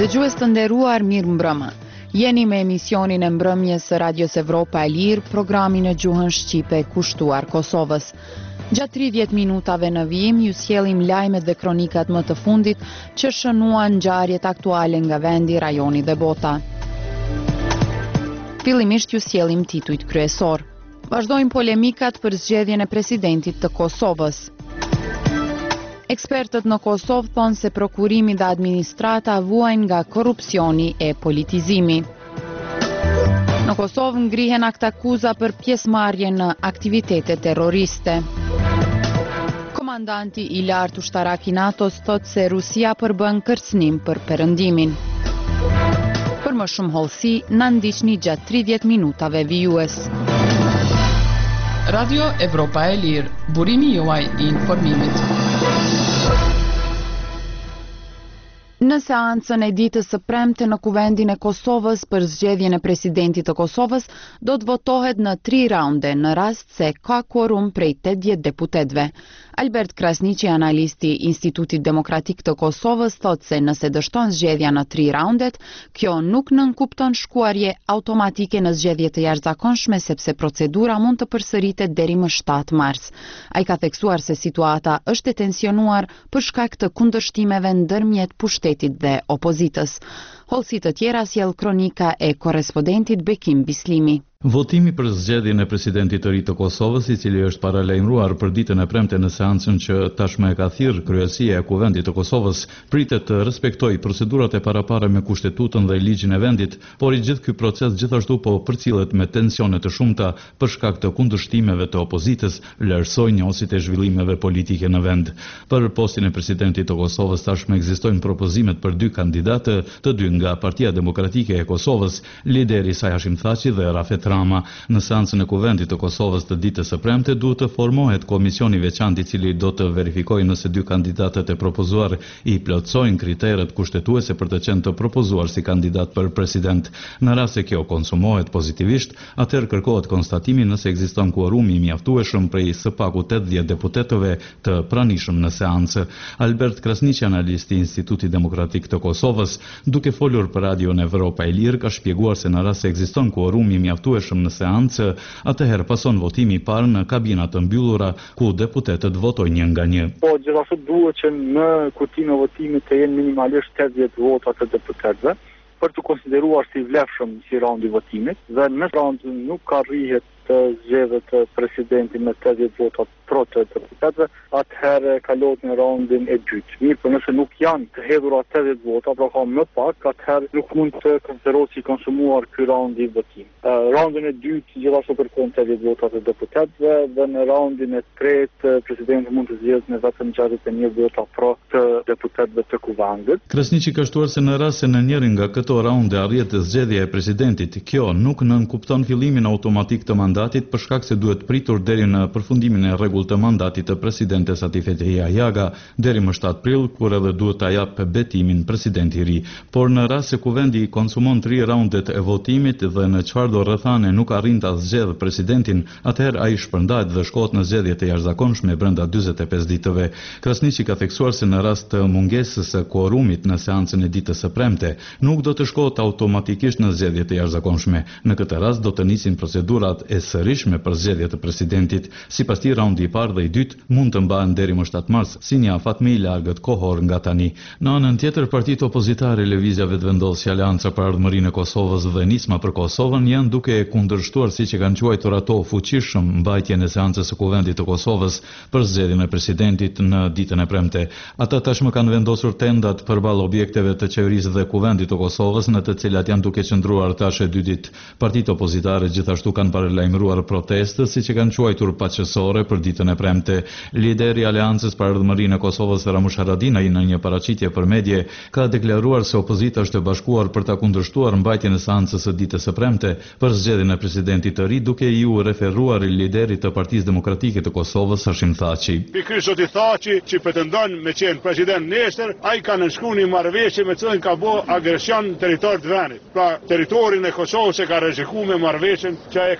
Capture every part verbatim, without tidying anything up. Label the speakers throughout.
Speaker 1: Dëgjues të nderuar, mirë mbrëma. Jeni me emisionin e mbrëmjes së Radios Evropa e Lirë, programin e gjuhën shqipe kushtuar Kosovës. Gjatë tridhjetë minutave në vijim, ju sjellim lajmet dhe kronikat më të fundit që shënuan ngjarjet aktuale nga vendi, rajoni dhe bota. Fillimisht ju sjellim titujt kryesor. Vazhdojnë polemikat për zgjedhjen e presidentit të Kosovës. Ekspertët në Kosovë thonë se prokurimi dhe administrata vuajnë nga korrupsioni e politizimi. Në Kosovë ngrihen aktakuza për pjesëmarrje në aktivitete terroriste. Komandanti i lartë ushtarak i NATO-s thotë se Rusia përbën kërcënim për perëndimin. Për më shumë hollësi, na ndiqni gjatë tridhjetë minutave vijues.
Speaker 2: Radio Evropa e Lirë, burimi juaj i informimit.
Speaker 1: Në seancën e ditës së premte në Kuvendin e Kosovës për zgjedhjen e presidentit të Kosovës do të votohet në tri raunde në rast se ka kvorum prej tetëdhjetë deputetëve. Albert Krasniqi, analisti i Institutit Demokratik të Kosovës, thotë se nëse dështon zgjedhja në tri raundet, kjo nuk nënkupton shkuarje automatike në zgjedhje të jashtëzakonshme sepse procedura mund të përsëritet deri më shtatë mars. Ai ka theksuar se situata është e tensionuar për shkak të kundërshtimeve ndërmjet pushtetit dhe opozitës. Hollësi të tjera sjell kronika e korrespondentit Bekim Bislimi.
Speaker 3: Votimi për zgjedhjen e presidentit të ri të Kosovës, i cili është paralajmëruar për ditën e premte në seancën që tashmë e ka thirrë kryesia e Kuvendit të Kosovës, pritet të respektojë procedurat e parapara me kushtetutën dhe ligjin e vendit, por i gjithë ky proces gjithashtu po përcillet me tensione të shumta për shkak të kundërshtimeve të opozitës, vlerësoi njohësit e zhvillimeve politike në vend. Për postin e presidentit të Kosovës tashmë ekzistojnë propozimet për dy kandidatë, të dy nga Partia Demokratike e Kosovës, lideri i saj Hashim Thaçi dhe Rafet Rama. Në seancën e Kuvendit të Kosovës të ditës së premte duhet të formohet komisioni veçantë i cili do të verifikojë nëse dy kandidatët e propozuar i plotësojnë kriteret kushtetuese për të qenë të propozuar si kandidat për president. Në rast se kjo konsumohet pozitivisht, atëherë kërkohet konstatimi nëse ekziston kuorumi i mjaftueshëm prej së paku tetëdhjetë deputetëve të pranishëm në seancë. Albert Krasniqi, analisti i Institutit Demokratik të Kosovës, duke folur për Radion Evropa e Lirë, ka shpjeguar se në rast se ekziston kuorumi i mjaftueshëm në seancë, atëherë pason votimi i parë në kabina të mbyllura ku deputetët votojnë një nga një.
Speaker 4: Po gjithashtu duhet që në kutimin e votimit të jenë minimalisht tetëdhjetë vota të deputetëve për të konsideruar si vlefshëm si raundi i votimit, dhe në raund nuk ka rrihet të zgjedhjet presidentin me tetëdhjetë vota pro të deputetëve, atëherë kalohet në raundin e dytë. Mirë, por nëse nuk janë të hedhura tetëdhjetë vota, pra ka më pak, atëherë nuk mund të konsiderohet si konsumuar ky raundi i votimit. Uh, raundin e dytë gjithashtu kërkon tetëdhjetë vota të deputetëve dhe në raundin e tretë presidenti mund të zgjedhë me vetëm gjashtëdhjetë e një vota pro të deputetëve të Kuvendit.
Speaker 3: Krasniqi ka shtuar se në rast se në njërin nga këto raunde arrihet zgjedhja e presidentit, kjo nuk nënkupton fillimin automatik të mandatit për shkak se duhet pritur deri në përfundimin e rregullt të mandatit të presidentes Atifete Jahjaga deri më shtatë prill, kur edhe duhet ta jap betimin presidenti i ri. Por në rast se Kuvendi konsumon tri raundet e votimit dhe në çfarëdo rrethane nuk arrin ta zgjedhë presidentin, atëherë ai shpërndahet dhe shkohet në zgjedhje të jashtëzakonshme brenda dyzet e pesë ditëve. Krasniqi ka theksuar se në rast të mungesës së kuorumit në seancën e ditës së premte, nuk do të shkohet automatikisht në zgjedhje të jashtëzakonshme. Në këtë rast do të nisin procedurat e sërishme për zgjedhje të presidentit. Sipas tij, raundi i parë dhe i dytë mund të mbahen deri më shtatë mars, si një afat më i largët kohor nga tani. Në anën tjetër, partitë opozitare, lëvizja vetëvendosja, Aleanca për Ardhmërinë e Kosovës dhe Nisma për Kosovën janë duke kundërshtuar, siç e kanë quajtur ato, fuqishëm mbajtjen e seancës së Kuvendit të Kosovës për zgjedhjen e presidentit në ditën e premte. Ata tashmë kanë vendosur tendat përballë objekteve të qeverisë dhe Kuvendit të Kosovës, në të cilat janë duke qëndruar tash e dy ditë. Partitë opozitare gjithashtu kanë paralajmëruar protestë, siç e kanë quajtur paqësore për ditën e premte. Lideri i Aleancës për Ardhmërinë e Kosovës, Ramush Haradinaj, në një paraqitje për medje, ka deklaruar se opozita është e bashkuar për ta kundërshtuar mbajtjen e seancës së ditës së premte për zgjedhjen e presidentit të ri, duke iu referuar liderit të Partisë Demokratike të Kosovës, Hashim Thaçi.
Speaker 5: Pikërisht zoti Thaçi, që pretendon me qenë president nesër, ai ka nënshkruar një marrëveshje me cilën ka bë agresion në territor të vendit. Pra, territorin e Kosovës e ka rrezikuar me marrëveshjen që ai ka nënshkruar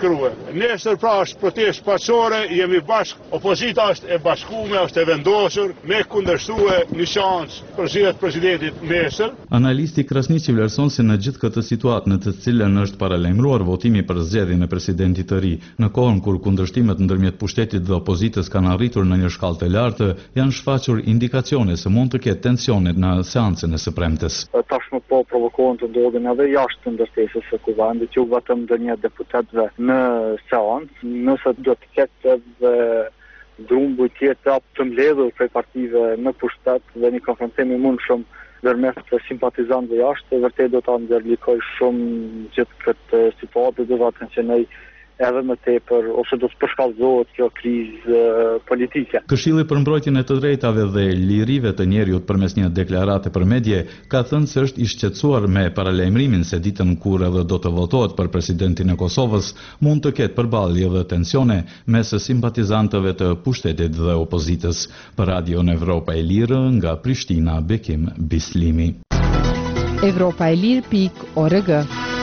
Speaker 5: shkruhe. Nesër pra është protestë paçore, jemi bashkë, opozita është e bashkuar, është e vendosur me kundërshtue një shansë për zgjedhjet presidentit nesër.
Speaker 3: Analisti Krasniqi vlerëson se në gjithë këtë situatë në të cilën është paralajmëruar votimi për zgjedhjen e presidentit të ri, në kohën kur kundërshtimet ndërmjet pushtetit dhe opozitës kanë arritur në një shkallë të lartë, janë shfaqur indikacione se mund të ketë tensione në seancën e së premtes.
Speaker 4: Tashmë po provokohen të ndodhin edhe jashtë ndërtesës së kuvendit, jo vetëm ndonjë deputetëve në seancë, nëse do të ketë edhe drumbu i tjetër të mbledhur prej partive në pushtet dhe një konfrontim i mundshëm ndërmjet simpatizantëve jashtë, vërtet do ta ndërlikoj shumë gjithë këtë situatë, do ta tensionoj edhe më tepër ose do të përshkallëzohet kjo krizë politike.
Speaker 3: Këshilli për mbrojtjen e të drejtave dhe lirive të njerëzit përmes një deklarate për medje ka thënë se është i shqetësuar me paralajmërimin se ditën kur edhe do të votohet për presidentin e Kosovës mund të ketë përballje dhe tensione mes simpatizantëve të pushtetit dhe opozitës. Për Radion Evropa e Lirë nga Prishtina, Bekim Bislimi.
Speaker 1: Evropa e Lirë pikë org.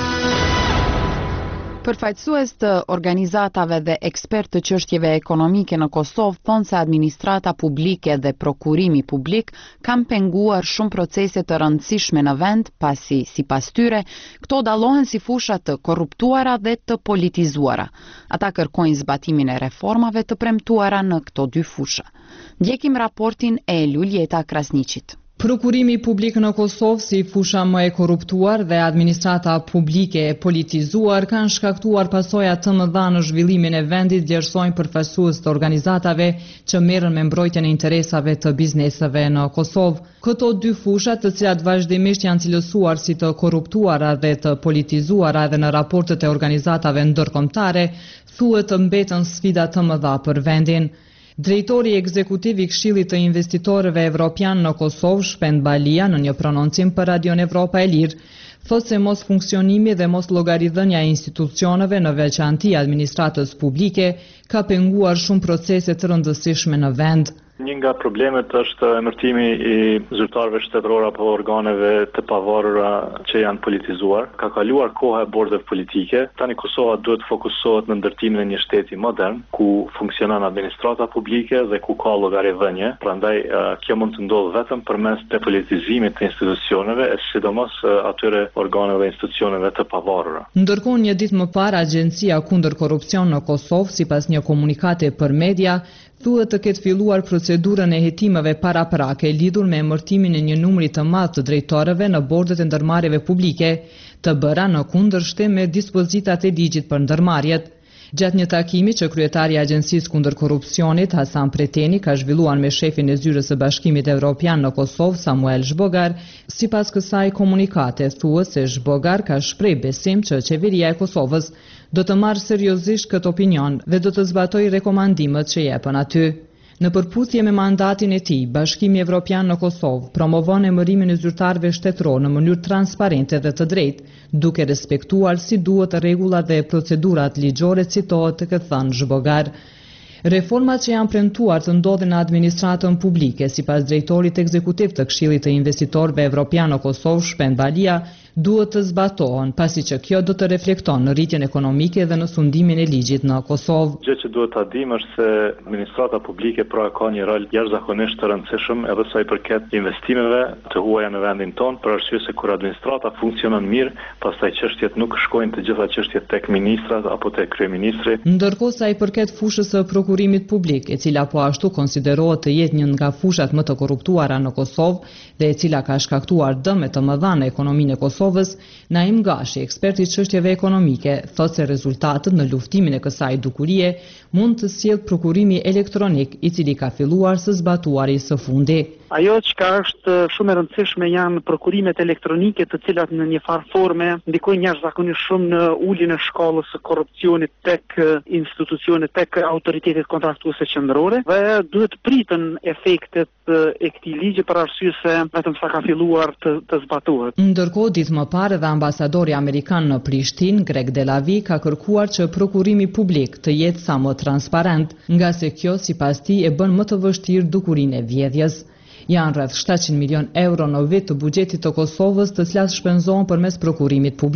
Speaker 1: Përfaqësues të organizatave dhe ekspert të çështjeve ekonomike në Kosovë thonë se administrata publike dhe prokurimi publik kanë penguar shumë procese të rëndësishme në vend, pasi sipas tyre këto dallohen si fusha të korruptuara dhe të politizuara. Ata kërkojnë zbatimin e reformave të premtuara në këto dy fusha. Ndjekim raportin e Luljeta Krasniqit.
Speaker 6: Prokurimi publik në Kosovë si fusha më e korruptuar dhe administrata publike e politizuar kanë shkaktuar pasoja të mëdha në zhvillimin e vendit, vlerësojnë përfaqësues të organizatave që merren me mbrojtjen e interesave të bizneseve në Kosovë. Këto dy fusha, të cilat vazhdimisht janë cilësuar si të korruptuara dhe të politizuara edhe në raportet e organizatave ndërkombëtare, thuhet të mbetën sfida të mëdha për vendin. Drejtori ekzekutiv i Këshillit të Investitorëve Evropian në Kosovë, Shpend Balia, në një prononcim për Radion Evropa e Lirë, thotë se mos funksionimi dhe mos llogaridhënia e institucioneve, në veçanti administratës publike, ka penguar shumë procese të rëndësishme në vend.
Speaker 7: Një nga problemet është emërtimi i zyrtarëve shtetëror apo organeve të pavarura që janë politizuar. Ka kaluar koha e bordeve politike. Tani Kosova duhet të fokusohet në ndërtimin e një shteti modern, ku funksionon administrata publike dhe ku ka llogaridhënie. Prandaj kjo mund të ndodhë vetëm përmes depolitizimit të institucioneve, e sidomos atyre organeve dhe institucioneve të pavarura.
Speaker 6: Ndërkohë, një ditë më parë, Agjencia kundër korrupsion në Kosovë, sipas një komunikati për media, thuhet të ketë filluar procedurën e hetimeve paraprake lidhur me emërtimin e një numri të madh të drejtorëve në bordet e ndërmarrjeve publike, të bëra në kundërshtim me dispozitat e ligjit për ndërmarrjet. Gjatë një takimi që kryetari i Agjencisë kundër korrupsionit, Hasan Preteni, ka zhvilluar me shefin e zyrës së Bashkimit Evropian në Kosovë, Samuel Zhbogar, sipas kësaj komunikate thuhet se Zhbogar ka shpreh besim që qeveria e Kosovës do të marrë seriozisht këtë opinion dhe do të zbatojë rekomandimet që jepen aty. Në përputhje me mandatin e tij, Bashkimi Evropian në Kosovë promovon emërimin e zyrtarëve shtetëror në mënyrë transparente dhe të drejtë, duke respektuar si duhet rregullat dhe procedurat ligjore, citohet të këtë thënë Zhbogar. Reformat që janë premtuar të ndodhin në administratën publike, sipas drejtorit ekzekutiv të Këshillit të Investitorëve Evropian në Kosovë, Shpend Balia, duhet të zbatohen, pasi që kjo do të reflekton në rritjen ekonomike dhe në sundimin e ligjit në Kosovë.
Speaker 7: Gjë që duhet ta dimë është se administrata publike pra ka një rol jashtëzakonisht të rëndësishëm edhe sa i përket investimeve të huaja në vendin tonë, për arsye se kur administrata funksionon mirë, pastaj çështjet nuk shkojnë të gjitha çështjet tek ministrat apo tek kryeministri.
Speaker 6: Ndërkohë sa i përket fushës së prokurimit publik, e cila po ashtu konsiderohet të jetë një nga fushat më të korruptuara në Kosovë dhe e cila ka shkaktuar dëme të mëdha në ekonominë e Kosovës, Naim Gashi, ekspert i çështjeve ekonomike, thotë se rezultatet në luftimin e kësaj dukurie mund të sjellë prokurimi elektronik, i cili ka filluar së zbatuari së fundi.
Speaker 8: Ajo që është shumë e rëndësishme janë prokurimet elektronike, të cilat në një farë forme ndikojnë jashtëzakonisht shumë në uljen e shkallës së korrupsionit tek institucionet, tek autoritetet kontraktuese qendrore, dhe duhet pritën efektet e këtij ligji për arsye se vetëm sa ka filluar të, të zbatohet.
Speaker 6: Ndërkohë, ditë më parë dhe ambasadori amerikan në Prishtinë, Greg Delavi, ka kërkuar që prokurimi publik të jetë sa më transparent, nga se kjo sipas tij e bën më të vështirë dukurinë e vjedhjes. Janë rreth shtatëqind milion euro në vit të buxhetit të Kosovës, të cilat shpenzohen përmes prokurimit publik.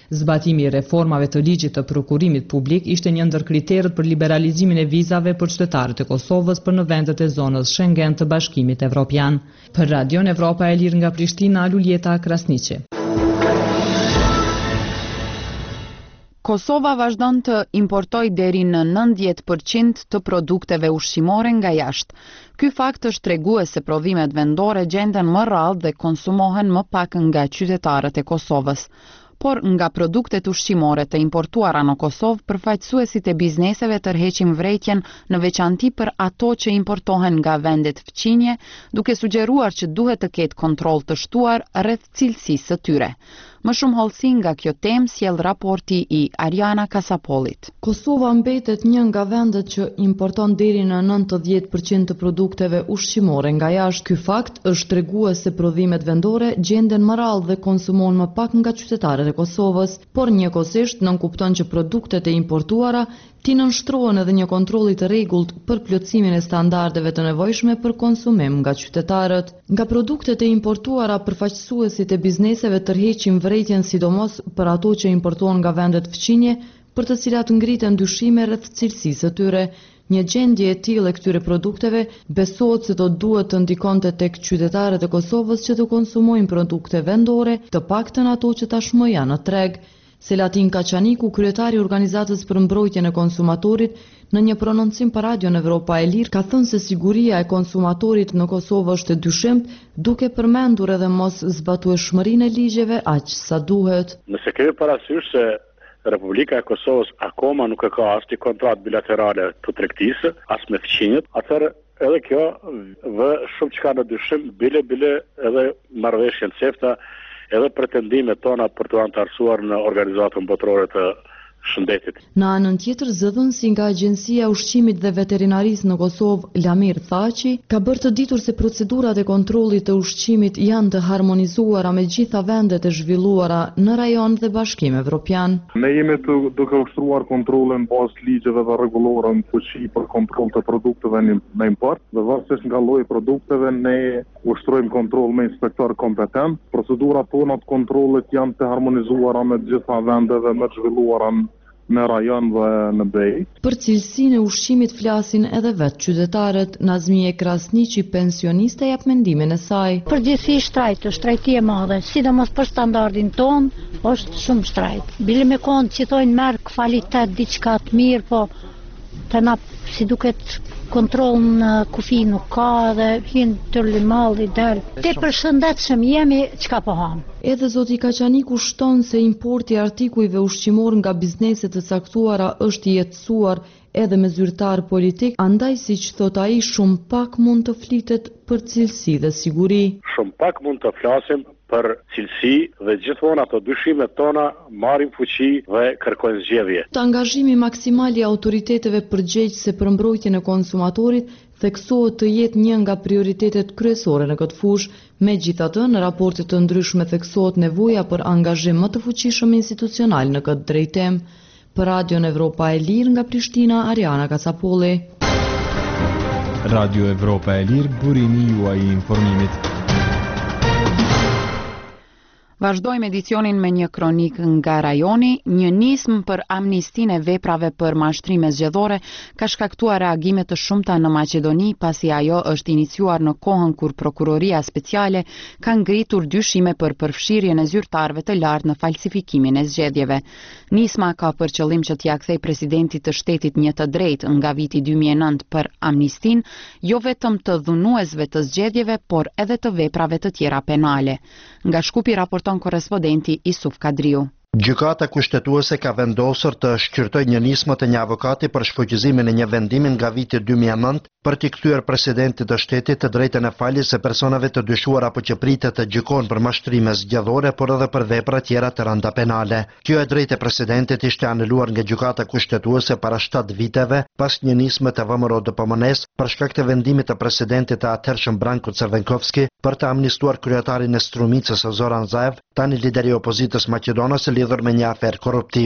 Speaker 6: Zbatimi i reformave të ligjit të prokurimit publik ishte një ndër kriteret për liberalizimin e vizave për qytetarët e Kosovës për në vendet e zonës Schengen të Bashkimit Evropian. Për Radion Evropa e Lirë nga Prishtina, Luljeta Krasniqi.
Speaker 1: Kosova vazhdon të importoj deri në nëntëdhjetë përqind të produkteve ushqimore nga jashtë. Ky fakt është tregues se prodhimet vendore gjenden më rrallë dhe konsumohen më pak nga qytetarët e Kosovës. Por nga produktet ushqimore të importuara në Kosovë, përfaqësuesit e bizneseve tërheqin vërejtjen në veçanti për ato që importohen nga vendet fqinje, duke sugjeruar që duhet të ketë kontroll të shtuar rreth cilësisë së tyre. Më shumë hollësi nga kjo temë sjell raporti i Ariana Kasapolit.
Speaker 9: Kosova mbetet një nga vendet që importon deri në nëntëdhjetë përqind të produkteve ushqimore nga jashtë. Ky fakt është tregues se prodhimet vendore gjenden më rrallë dhe konsumohen më pak nga qytetarët e Kosovës, por njëkohësisht nënkupton që produktet e importuara ti nënshtrohen edhe një kontrolli të rregullt për plotësimin e standardeve të nevojshme për konsumim nga qytetarët. Nga produktet e importuara, përfaqësuesit e bizneseve tërheqin vërejtjen sidomos për ato që importohen nga vendet fqinje, për të cilat ngriten dyshime rreth cilësisë së tyre. Një gjendje e tillë e këtyre produkteve besohet se do duhet të ndikonte tek qytetarët e Kosovës që të konsumojnë produkte vendore, të paktën ato që tashmë janë në treg. Selatin Kaçaniku, kryetari i organizatës për mbrojtjen e konsumatorit, në një prononcim për Radion Evropa e Lirë, ka thënë se siguria e konsumatorit në Kosovë është e dyshimt, duke përmendur edhe mos zbatueshmërinë e ligjeve aq sa duhet.
Speaker 5: Nëse kemi parasysh se Republika e Kosovës akoma nuk e ka as një kontratë bilaterale të tregtisë, as me fqinjet, atëherë edhe kjo vë shumë çka në dyshim, bile bile edhe marrëveshjen CEFTA, edhe pretendimet tona për të antarësuar në organizatën botërore të shëndetit.
Speaker 9: Në anën tjetër, zëdhënësi nga Agjencia e Ushqimit dhe Veterinarisë në Kosovë, Lamir Thaçi, ka bërë të ditur se procedurat e kontrollit të ushqimit janë të harmonizuara me gjitha vendet e zhvilluara në rajon dhe Bashkim Evropian.
Speaker 10: Ne jemi të duke ushtruar kontrolin bazë ligjeve dhe rregullore në fuqi për kontroll të produkteve në import, dhe varësisht nga lloji i produkteve ne ushtrojmë kontroll me inspektor kompetent. Procedurat tona të kontrollit janë të harmonizuara me gjitha vendet dhe me të zhvilluara në rajon dhe në bej.
Speaker 9: Për cilësinë e ushqimit flasin edhe vetë qytetarët. Nazmije Krasniqi, pensioniste, jap mendimin e saj.
Speaker 11: Përgjithsisht shtrajt, është shtrajti e madhe, sidomos për standardin ton, është shumë shtrajt. Bile me konë që tojnë merë kvalitet diçka të mirë, po të na si duket kontrol në kufi nuk ka dhe hinë të limalli del. Te për shëndetshëm jemi çka po ham.
Speaker 9: Edhe zoti Kaçaniku shton se importi i artikujve ushqimor nga bizneset të caktuara është i jetësuar edhe me zyrtar politik, andaj siç thot ai, shumë pak mund të flitet për cilësi dhe siguri.
Speaker 5: Shumë pak mund të flasim për cilësi dhe gjithmonë ato dyshimet tona marrin fuqi dhe kërkojnë zgjedhje.
Speaker 9: Të angazhimi maksimal i autoriteteve përgjegjëse për mbrojtjen e konsumatorit theksohet të jetë një nga prioritetet kryesore në këtë fushë. Megjithatë, në raporte të ndryshme theksohet nevoja për angazhim më të fuqishëm institucional në këtë drejtim. Për Radion Evropa e Lirë nga Prishtina, Ariana Kasapolli.
Speaker 12: Radio Evropa e Lirë, burimi juaj i informimit.
Speaker 1: Vazhdojmë edicionin me një kronik nga rajoni. Një nismë për amnistinë e veprave për mashtrime zgjedhore ka shkaktuar reagime të shumta në Maqedoni, pasi ajo është iniciuar në kohën kur prokuroria speciale ka ngritur dyshime për përfshirjen e zyrtarëve të lartë në falsifikimin e zgjedhjeve. Nisma ka për qëllim që t'ia kthejë presidentit të shtetit një të drejtë nga viti dy mijë e nëntë për amnistin, jo vetëm të dhunuesve të zgjedhjeve, por edhe të veprave të tjera penale. Nga Shkupi raporton korrespondenti Isuf Kadriu.
Speaker 13: Gjykata kushtetuese ka vendosur të shqyrtojë një nismë të një avokati për shfuqizimin e një vendimi nga viti dy mijë e nëntë për t'i kthyer presidentit të shtetit të drejtën e faljes së personave të dyshuar apo që pritet të gjykohen për mashtrime zgjedhore, por edhe për vepra tjera të rënda penale. Kjo e drejtë e presidentit ishte aneluar nga gjykata kushtetuese para shtatë viteve pas një nisme të V M R O D P M N-s për shkak të vendimit të presidentit të atëhershëm Branko Crvenkovski për të amnistuar kryetarin e Strumicës Zoran Zaev, tani lideri i opozitës maqedonase lidhur me një aferë korruptive.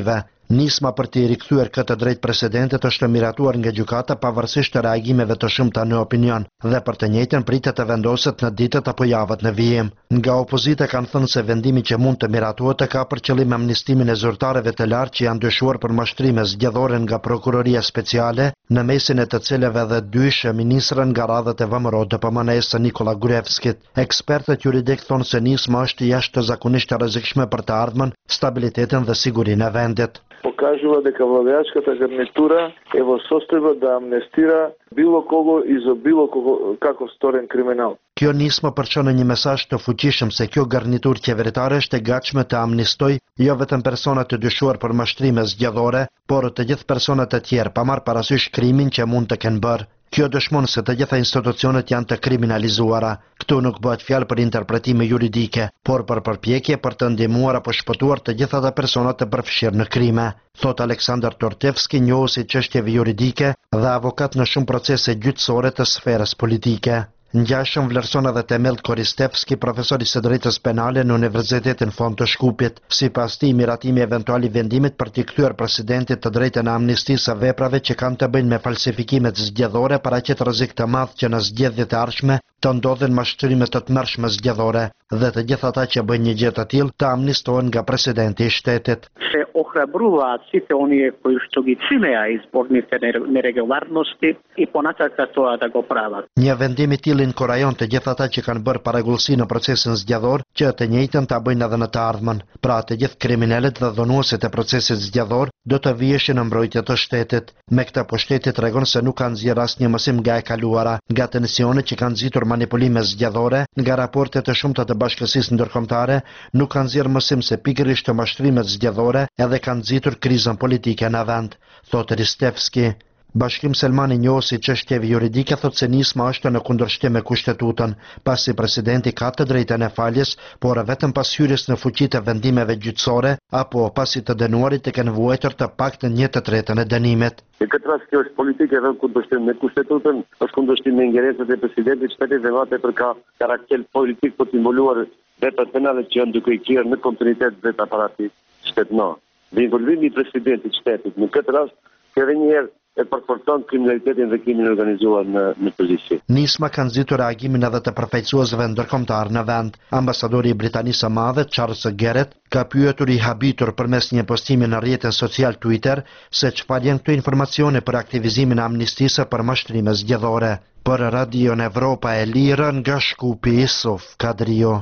Speaker 13: Nisma për të rikthyer këtë drejt presidentit është miratuar nga gjykata pavarësisht të reagimeve të shumta në opinion dhe për të njëjtën pritet të vendoset në ditët apo javët në vijim. Nga opozita kanë thënë se vendimi që mund të miratuohet ka për qëllim amnistimin e zyrtarëve të lartë që janë dyshuar për mashtrime zgjedhore nga prokuroria speciale, në mesin e të cilëve dhe dysh ministrën nga radhët e V M R O D P M N-s Nikola Gruevskit. Ekspertët juridik thonë se nisma është jashtëzakonisht e rrezikshme për të ardhmen, stabilitetin dhe sigurinë e vendit.
Speaker 14: Покажува дека владеачката гарнитура е во состојба да амнестира било кого и за било кого како сторен криминал.
Speaker 13: Kjo nismë përçon një mesazh të fuqishëm se kjo garniturë qeveritare është e gatshme të amnistoj jo vetëm personat të dyshuar për mashtrime zgjedhore, por të gjithë personat e tjerë pa marrë parasysh krimin që mund të kenë bërë. Kjo dëshmon se të gjitha institucionet janë të kriminalizuara. Këtu nuk bëhet fjalë për interpretime juridike, por për përpjekje për të ndihmuar apo shpëtuar të gjitha ata personat të përfshirë në krime, thot Aleksandar Tortevski, njohësi çështjeve juridike dhe avokat në shumë procese gjyqësore të sferës politike. Ngjashëm vlerëson edhe Temel Koristevski, profesor i së drejtës penale në Universitetin Fond të Shkupit. Sipas tij, miratimi eventual i vendimit për t'i kthyer presidentit të drejtën e amnistisë së veprave që kanë të bëjnë me falsifikimet zgjedhore paraqet rrezik të madh që në zgjedhjet e ardhshme të ndodhen mashtrime të tmerrshme zgjedhore dhe të gjithë ata që bëjnë një gjë të tillë të amnistohen nga presidenti i shtetit.
Speaker 15: Se ohrabrува сите оние кои што ги чинеа изборните неregulariteti и понатака тоа да го прават.
Speaker 13: Një vendim i tillë inkurajon të gjithë ata që kanë bërë paragullësi në procesin zgjedhor që të njëjtën ta bëjnë edhe në të ardhmen. Pra të gjithë kriminalet dhe dhunuesit e procesit zgjedhor do të vijeshin në mbrojtje të shtetit. Me këtë po shteti tregon se nuk kanë nxjerrë asnjë mësim nga e kaluara, nga tensionet që kanë nxitur manipulime zgjedhore, nga raportet të shumta të bashkësisë ndërkombëtare, nuk kanë nxjerrë mësim se pikërisht të mashtrimet zgjedhore edhe kanë nxitur krizën politike në vend, thotë Ristevski. Bashkim Selmani, njohësi çështjeve juridike, thotë se nisma është në kundërshtim me kushtetutën, pasi presidenti ka të drejtën e faljes, por vetëm pas hyrjes në fuqi të vendimeve gjyqësore apo pasi të dënuarit të kenë vuajtur të paktën një të tretën e dënimit.
Speaker 14: Në këtë rast kjo është politikë edhe kundërshtim me kushtetutën, është kundërshtim me ingerencët e presidentit shtetit dhe madje për ka karakter politik për të involuar veprat penale që janë duke i kryer në kontinuitet vetë aparatit shtetënor. Dhe involvimi i presidentit shtetit në këtë rast edhe një herë e përforton kriminalitetin dhe krimin organizuar në në përgjithësi.
Speaker 13: Nisma kanë nxitur reagimin edhe të përfaqësuesve ndërkombëtar në vend. Ambasadori i Britanisë së Madhe, Charles Garrett, ka pyetur i habitur përmes një postimi në rrjetin social Twitter se çfarë janë këto informacione për aktivizimin e amnistisë për mashtrime zgjedhore. Për Radion Evropa e Lirë nga Shkupi, Isuf Kadrio.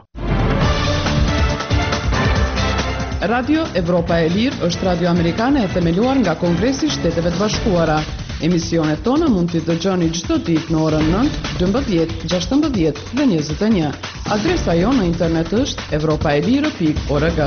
Speaker 2: Radio Evropa e Lirë është radio amerikane e themeluar nga Kongresi i Shteteve të Bashkuara. Emisionet tona mund t'i dëgjoni çdo ditë në orën nëntë, dymbëdhjetë, gjashtëmbëdhjetë dhe njëzet e një. Adresa jonë në internet është evropaelire pikë org.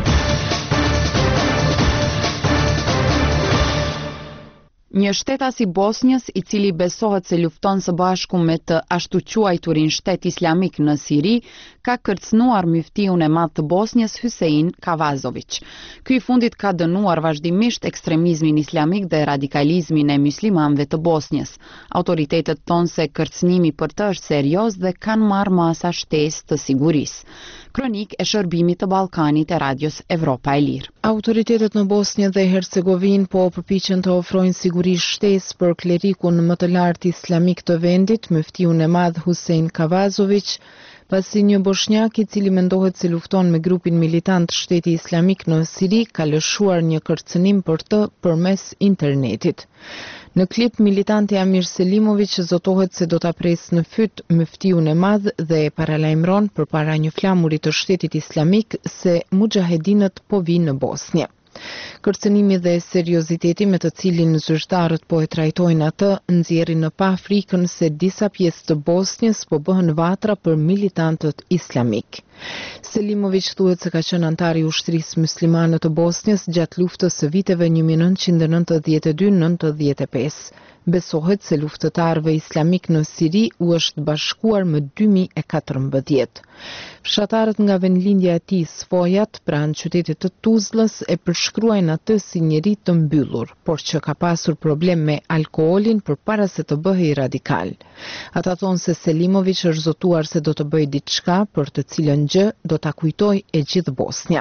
Speaker 1: Një shtetas i Bosnjës, i cili besohet se lufton së bashku me të ashtu quajturin shtet islamik në Siri, ka kërcënuar myftiun e madh të Bosnjës Hyssein Kavazović. Ky i fundit ka dënuar vazhdimisht ekstremizmin islamik dhe radikalizmin e muslimanëve të Bosnjës. Autoritetet thonë se kërcënimi për të është serioz dhe kanë marrë masa shtesë të sigurisë. Kronik e shërbimit të Ballkanit e Radios Evropa e Lirë.
Speaker 16: Autoritetet në Bosnjë dhe Hercegovinë po përpiqen të ofrojnë siguri shtesë për klerikun më të lartë islamik të vendit, myftiun e madh Hussein Kavazović, pasi një bosnjak i cili mendohet se lufton me grupin militant Shteti Islamik në Siri ka lëshuar një kërcënim për të përmes internetit. Në klip, militanti Amir Selimović zotohet se do ta presë në fyt myftiun e madh dhe e paralajmëron përpara një flamuri të Shtetit Islamik se mujahedinët po vinë në Bosnjë. Kërcënimi dhe serioziteti me të cilin zyrtarët po e trajtojnë atë nxjerrin në pa frikën se disa pjesë të Bosnjës po bëhen vatra për militantët islamik. Selimović thuhet se ka qenë antar i ushtrisë muslimane të Bosnjës gjatë luftës së viteve një mijë nëntëqind e nëntëdhjetë e dy deri nëntëdhjetë e pesë. Besohet se luftëtarëve islamik në Siri u është bashkuar më dy mijë e katërmbëdhjetë. Fshatarët nga vendlindja e tij Sfojat, pranë qytetit të Tuzlës, e përshkruajnë atë si njeri të mbyllur, por që ka pasur problem me alkoolin përpara se të bëhej radikal. Ata thonë se Selimović është zotuar se do të bëjë diçka për të cilën gjë do ta kujtojë e gjithë Bosnja.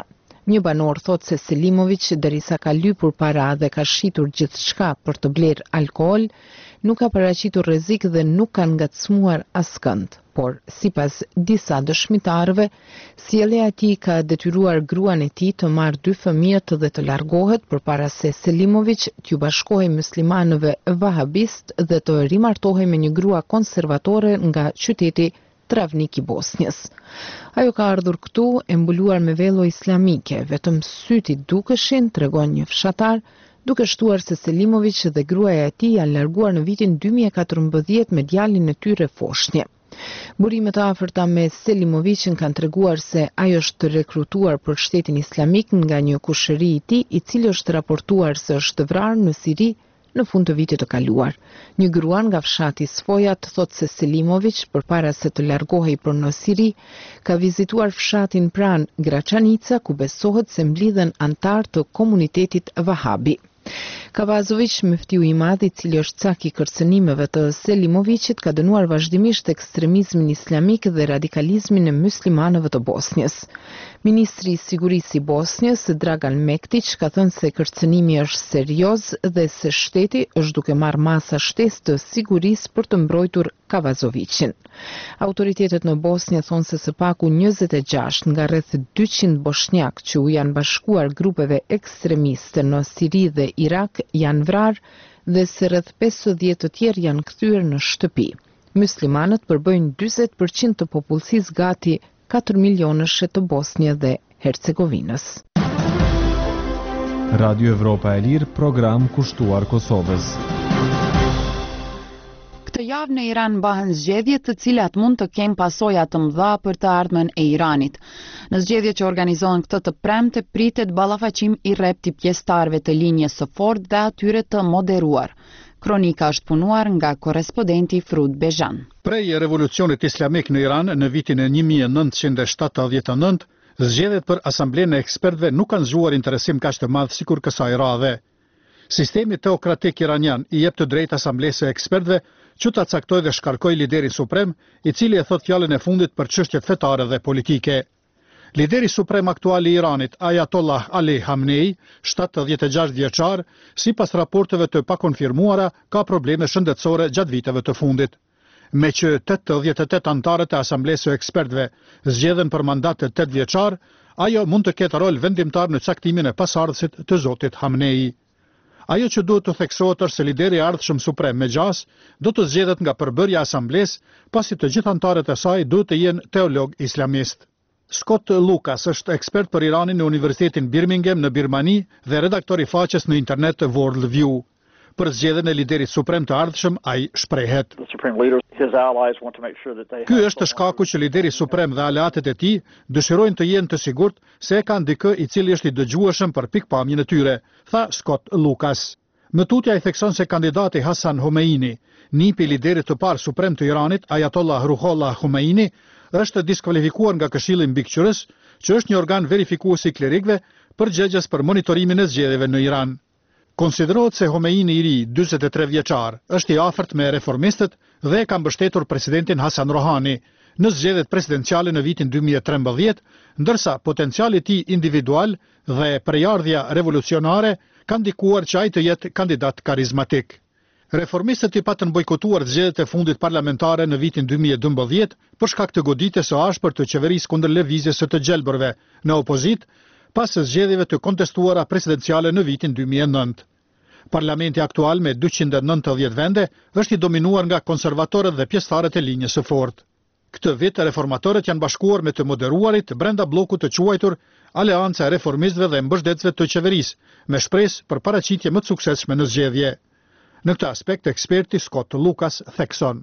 Speaker 16: Një banor thot se Selimović, derisa ka lypur para dhe ka shitur gjithçka për të bler alkool, nuk ka paraqitur rrezik dhe nuk ka ngacmuar askënd. Por, sipas disa dëshmitarëve, sjellja e tij ka detyruar gruan e tij të marrë dy fëmijët dhe të largohet përpara se Selimović t'ju bashkohej muslimanëve vahabist dhe të rimartohej me një grua konservatore nga qyteti Travnik i Bosnjës. Ajo ka ardhur këtu e mbuluar me vello islamike, vetëm syti dukeshin, tregon një fshatar, duke shtuar se Selimović dhe gruaja e tij janë larguar në vitin dy mijë e katërmbëdhjetë me djalin e tyre Foshnje. Burimet e afërta me Selimovićin kanë treguar se ajo është rekrutuar për shtetin islamik nga një kushëri i tij, i cili është raportuar se është vrarë në Siri në fund të vitit të kaluar. Një grua nga fshati Sfojat thot se Selimović, përpara se të largohej për në Siri, ka vizituar fshatin pranë Graçanica, ku besohet se mblidhen antar të komunitetit Vahabi. Kavazović, muftiu i madh i cili është cak i kërcënimeve të Selimovićit, ka dënuar vazhdimisht ekstremizmin islamik dhe radikalizmin e muslimanëve të Bosnjës. Ministri i Sigurisë i Bosnjës, Dragan Mektić, ka thënë se kërcënimi është serioz dhe se shteti është duke marrë masa shtesë të sigurisë për të mbrojtur Kavazovićin. Autoritetet në Bosnjë thonë se së paku njëzet e gjashtë nga rreth dyqind bosnjak që u janë bashkuar grupeve ekstremiste në Siri dhe Irak janë vrarë dhe se rreth pesëdhjetë të tjerë janë kthyer në shtëpi. Muslimanët përbëjnë dyzet përqind të popullsisë gati katër milionësh të Bosnjë dhe Hercegovinës.
Speaker 12: Radio Evropa e Lirë, program kushtuar Kosovës.
Speaker 1: Këtë javë në Iran mbahen zgjedhje të cilat mund të kenë pasoja të mëdha për të ardhmen e Iranit. Në zgjedhjet që organizohen këtë të premte pritet ballafaqim i rrept i pjesëtarëve të linjës së fortë dhe atyre të moderuar. Kronika është punuar nga korrespondenti Frud Bejan.
Speaker 17: Prej revolucionit islamik në Iran në vitin e një mijë e nëntëqind e shtatëdhjetë e nëntë, zgjedhjet për asamblenë e ekspertëve nuk kanë zgjuar interesim kaq të madh sikur kësaj radhe. Sistemi teokratik iranian i jep të drejtë asamblesë së ekspertëve që ta caktojë dhe shkarkojë liderin suprem, i cili e thot fjalën e fundit për çështjet fetare dhe politike. Lideri suprem aktual i Iranit, Ayatollah Ali Khamenei, shtatëdhjetë e gjashtë vjeçar, sipas raporteve të pakonfirmuara, ka probleme shëndetësore gjatë viteve të fundit. Me që tetëdhjetë e tetë antarët e asamblesë së ekspertëve zgjedhen për mandat të tetë vjeçar, ajo mund të ketë rol vendimtar në caktimin e pasardhësit të zotit Khamenei. Ajo që duhet të theksohet është se lideri i ardhshëm suprem me gjas do të zgjedhet nga përbërja e asamblesë, pasi të gjithë antarët e saj duhet të jenë teolog islamist. Scott Lucas është ekspert për Iranin në Universitetin Birmingham në Birmani dhe redaktor i faqes në internet Worldview. Për zgjedhjen e liderit suprem të ardhshëm ai shprehet: Ky është shkaku që lideri suprem dhe aleatët e tij dëshirojnë të jenë të sigurt se e kanë dikë i cili është i dëgjueshëm për pikpamjen e tyre, tha Scott Lucas. Më tutja i thekson se kandidati Hassan Homeini, nipi i liderit të parë suprem të Iranit, Ayatollah Ruhollah Khomeini, është diskualifikuar nga Këshilli Mbikëqyrës, që është një organ verifikues i klerikëve, përgjegjës për monitorimin e zgjedhjeve në Iran. Konsiderohet se Homeini i ri, dyzet e tre vjeçar, është i afërt me reformistët dhe e ka mbështetur presidentin Hasan Rohani në zgjedhjet presidenciale në vitin dy mijë e trembëdhjetë, ndërsa potenciali i tij individual dhe përjardhja revolucionare kanë ndikuar që ai të jetë kandidat karizmatik. Reformistët i patën bojkotuar zgjedhjet e fundit parlamentare në vitin dy mijë e dymbëdhjetë për shkak të goditjes së ashpër të qeverisë kundër lëvizjes së të gjelbërve në opozit, pas zgjedhjeve të kontestuara presidenciale në vitin dy mijë e nëntë. Parlamenti aktual me dyqind e nëntëdhjetë vende është i dominuar nga konservatorët dhe pjesëtarët e linjës së fortë. Këtë vit reformatorët janë bashkuar me të moderuarit brenda bllokut të quajtur Aleanca e Reformistëve dhe Mbështetësve të Qeverisë, me shpresë për paraqitje më të suksesshme në zgjedhje. Në këtë aspekt, eksperti Scott Lucas thekson: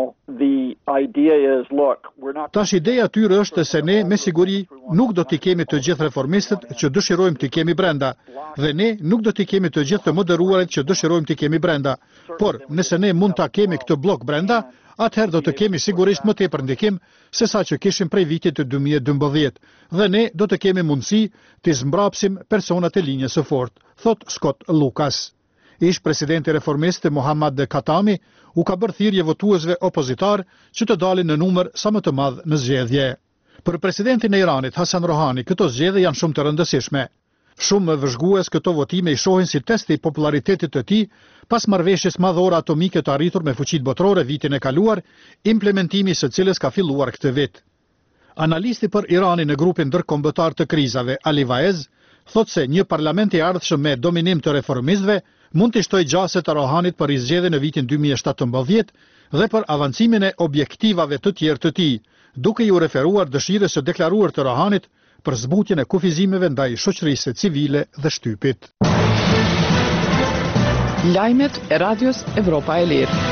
Speaker 17: Tash ideja e tyre është se ne me siguri nuk do t'i kemi të gjithë reformistët që dëshirojmë t'i kemi brenda, dhe ne nuk do t'i kemi të gjithë të moderuarit që dëshirojmë t'i kemi brenda. Por nëse ne mund ta kemi këtë blok brenda, atëherë do të kemi sigurisht më tepër ndikim se sa që kishim prej vitit të dy mijë e dymbëdhjetë, dhe ne do të kemi mundësi të zmbrapsim personat e linjës së fortë, thot Scott Lucas. Ish presidenti reformist Muhammad Khatami u ka bërë thirrje votuesve opozitar që të dalin në numër sa më të madh në zgjedhje. Për presidentin e Iranit, Hasan Rohani, këto zgjedhje janë shumë të rëndësishme. Shumë vëzhgues këto votime i shohin si test i popularitetit të tij pas marrëveshjes madhore atomike të arritur me fuqitë botërore vitin e kaluar, implementimi së cilës ka filluar këtë vit. Analisti për Iranin në grupin ndërkombëtar të krizave, Ali Vaez, thot se një parlament i ardhshëm me dominim të reformistëve mund të shtojë gjaset të Rohanit për zgjedhjen në vitin dy mijë e shtatëmbëdhjetë dhe për avancimin e objektivave të tjerë të tij, duke ju referuar dëshirës së deklaruar të Rohanit për zbutjen e kufizimeve ndaj shoqërisë civile dhe shtypit.
Speaker 2: Lajmet e Radios Evropa e Lirë.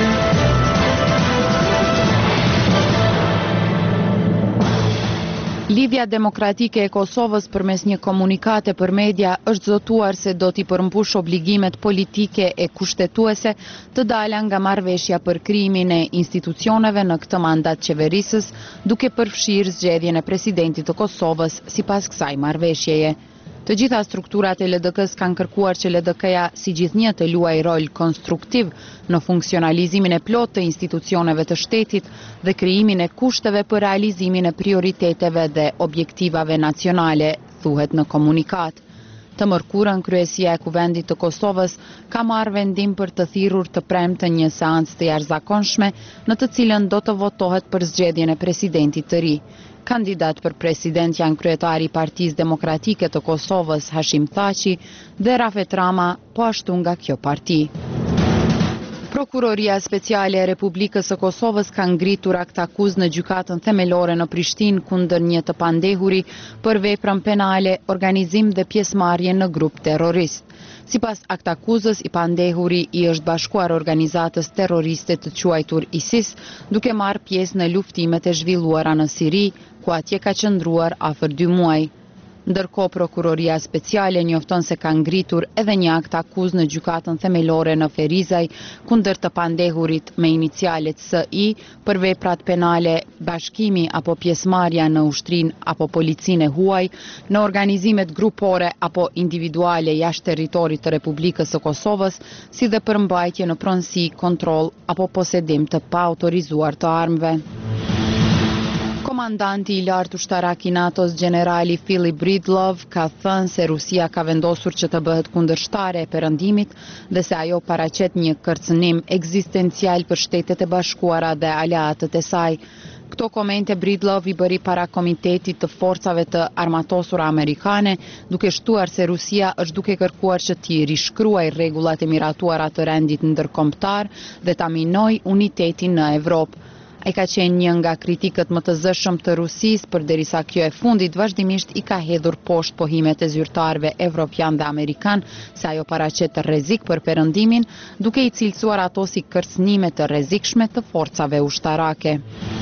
Speaker 1: Lidhja Demokratike e Kosovës përmes një komunikate për media është zotuar se do t'i përmbush obligimet politike e kushtetuese të dala nga marrëveshja për krijimin e institucioneve në këtë mandat qeverisës, duke përfshirë zgjedhjen e presidentit të Kosovës sipas kësaj marrëveshjeje. Të gjitha strukturat e L D K-s kanë kërkuar që L D K-ja si gjithnjë të luajë rol konstruktiv në funksionalizimin e plotë të institucioneve të shtetit dhe krijimin e kushteve për realizimin e prioriteteve dhe objektivave nacionale, thuhet në komunikat. Të mërkurën, kryesia e Kuvendit të Kosovës ka marrë vendim për të thirrur të premten një seancë të jashtëzakonshme në të cilën do të votohet për zgjedhjen e presidentit të ri. Kandidat për president janë kryetari i Partisë Demokratike të Kosovës, Hashim Thaçi, dhe Rafet Rama, po ashtu nga kjo parti. Prokuroria Speciale e Republikës së Kosovës ka ngritur akt akuzë në gjykatën themelore në Prishtinë kundër një të pandehuri për veprën penale, organizim dhe pjesëmarrje në grup terrorist. Sipas akt akuzës, i pandehuri i është bashkuar organizatës terroriste të quajtur ISIS, duke marrë pjesë në luftimet e zhvilluara në Siri, ku atje ka qëndruar afër dy muaj. Ndërkohë, Prokuroria Speciale njofton se ka ngritur edhe një akt akuzë në gjykatën themelore në Ferizaj kundër të pandehurit me inicialet S I për veprat penale, bashkimi apo pjesëmarrja në ushtrinë apo policinë e huaj, në organizimet grupore apo individuale jashtë territorit të Republikës së Kosovës, si dhe për mbajtje në pronësi, kontroll apo posedim të paautorizuar të armëve. Komandanti i lartë ushtarak i NATO-s, generali Philip Breedlove, ka thënë se Rusia ka vendosur që të bëhet kundërshtare e perëndimit dhe se ajo paraqet një kërcënim ekzistencial për Shtetet e Bashkuara dhe aleatët e saj. Këto komente Breedlove i bëri para Komitetit të Forcave të Armatosura Amerikane, duke shtuar se Rusia është duke kërkuar që t'i rishkruaj rregullat e miratuara të rendit ndërkombëtar dhe ta minoj unitetin në Evropë. Ai ka qenë një nga kritikët më të zëshëm të Rusisë, përderisa kjo e fundit vazhdimisht i ka hedhur poshtë pohimet e zyrtarëve evropian dhe amerikan se ajo paraqet rrezik për perëndimin, duke i cilësuar ato si kërcënime të rrezikshme të forcave ushtarake.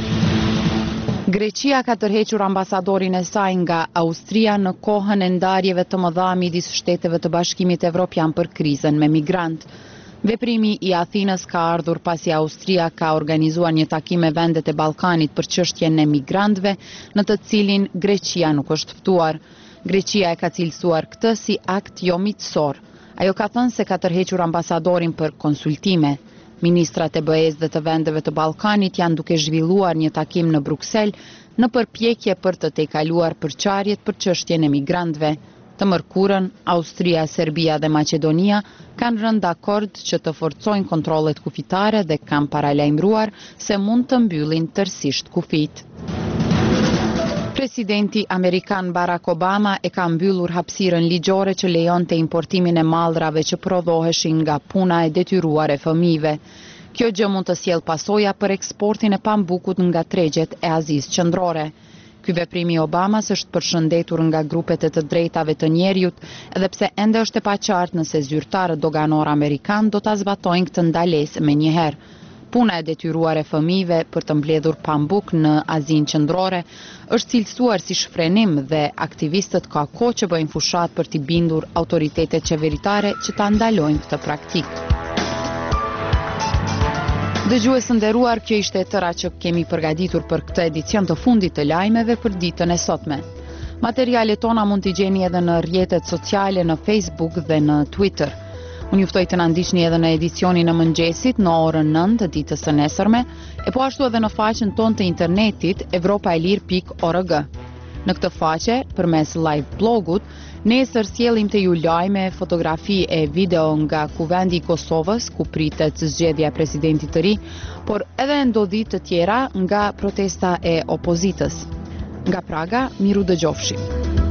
Speaker 1: Greqia ka tërhequr ambasadorin e saj nga Austria në kohën e ndarjeve të mëdha midis shteteve të Bashkimit Evropian për krizën me migrant. Veprimi i Athinës ka ardhur pasi Austria ka organizuar një takim me vendet e Ballkanit për çështjen e migrantëve, në të cilin Greqia nuk është ftuar. Greqia e ka cilësuar këtë si akt jo miqësor. Ajo ka thënë se ka tërhequr ambasadorin për konsultime. Ministrat e B E-s dhe të vendeve të Ballkanit janë duke zhvilluar një takim në Bruksel në përpjekje për të tejkaluar përçarjet për çështjen e migrantëve. Të mërkurën, Austria, Serbia dhe Maqedonia kanë rënë dakord që të forcojnë kontrollet kufitare dhe kanë paralajmëruar se mund të mbyllin tërësisht kufit. Presidenti Amerikan Barack Obama e ka mbyllur hapësirën ligjore që lejonte importimin e mallrave që prodhoheshin nga puna e detyruar e fëmijëve. Kjo gjë mund të sjellë pasoja për eksportin e pambukut nga tregjet e Azisë Qendrore. Ky veprim i Obamas është përshëndetur nga grupet e të drejtave të njerëzit, edhe pse ende është e paqartë nëse zyrtarët doganor amerikan do ta zbatojnë këtë ndalesë menjëherë. Puna e detyruar e fëmijëve për të mbledhur pambuk në Azinë Qendrore është cilësuar si shfrenim dhe aktivistët ka kohë që bëjnë fushat për t'i bindur autoritetet qeveritare që ta ndalojnë këtë praktikë. Dëgjues të nderuar, kjo ishte e tëra që kemi përgatitur për këtë edicion të fundit të lajmeve për ditën e sotme. Materialet tona mund t'i gjeni edhe në rrjetet sociale, në Facebook dhe në Twitter. Unë juftoj të na ndiqni edhe në edicionin e mëngjesit në orën nëntë të ditës së nesërme, e po ashtu edhe në faqen tonë të internetit evropaelir pikë org. Në këtë faqe, përmes live blogut, nesër sjellim të ju lajme, fotografi e video nga kuvendi i Kosovës, ku pritet zgjedhja e presidentit të ri, por edhe ndodhi të tjera nga protesta e opozitës. Nga Praga, miru dëgjofshi.